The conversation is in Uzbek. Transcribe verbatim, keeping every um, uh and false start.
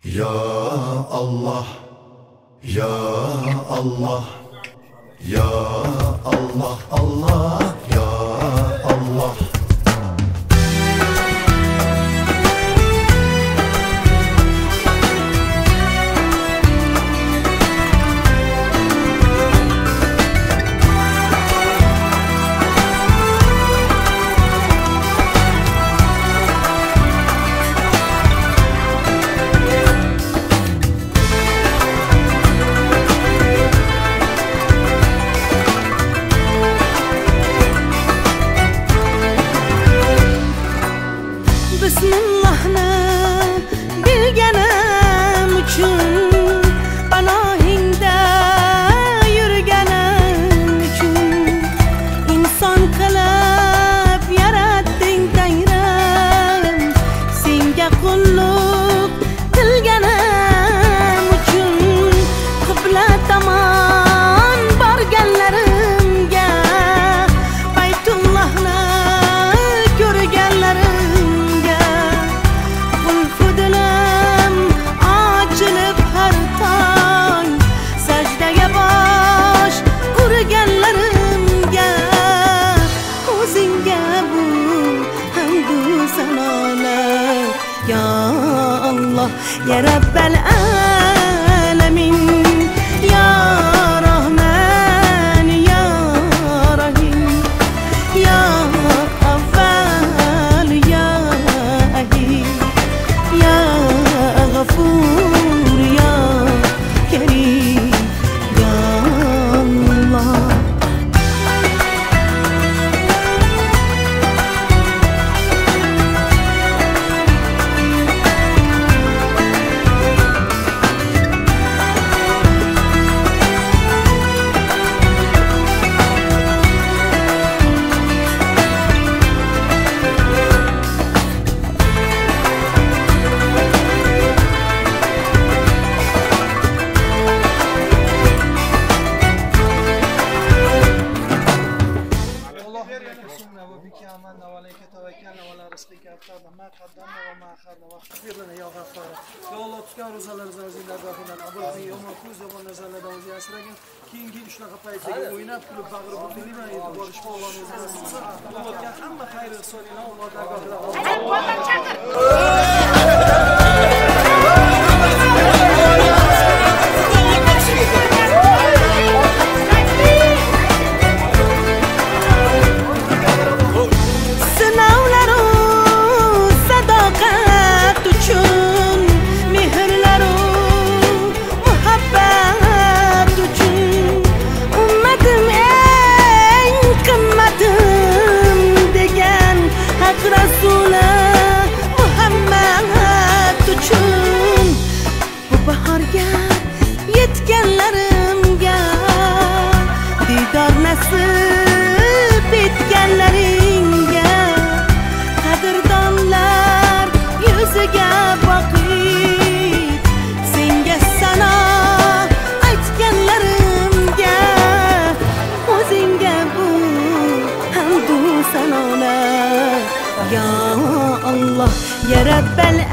Ya Allah, Ya Allah, Ya Allah, Allah, Ya Allah. Bismillahni bilganim uchun, panohingda yurganim uchun, inson qilib yaratding Tangrim, senga qulluq qilganim uchun, qibla tomon borganlarimga, Baytullahni ko'rganlarim Ya Allah, Ya Rabbal Alamin, Ya Rahman, Ya Rahim, Ya Awwal, Ya Ahid, Ya Ghafur, Ya Karim, Ya Allah. وبك آمنا وعليك توكلنا وعلى رزقك أبطلنا ما قدمنا وما أخرنا واغفر لنا يا غفار يا الله tutgan ro'zalarimizni o'zinglar dargohidan qabul qil yomon ko'z yomon nazarlardan o'zing asragin keyingi shunaqa paytlarga o'ynab kulib bag'ri bo'tiliman endi borishga Allohning o'zi nasib qilsin o'tgan hamma xayr ihsoningni Alloh yetganlarimga diydor nasib etganlaringga qadrdonlar yuziga boqib senga sano aytganlarimga o'zingga bu hamdu sanolar Ya Allah, Ya Rabbal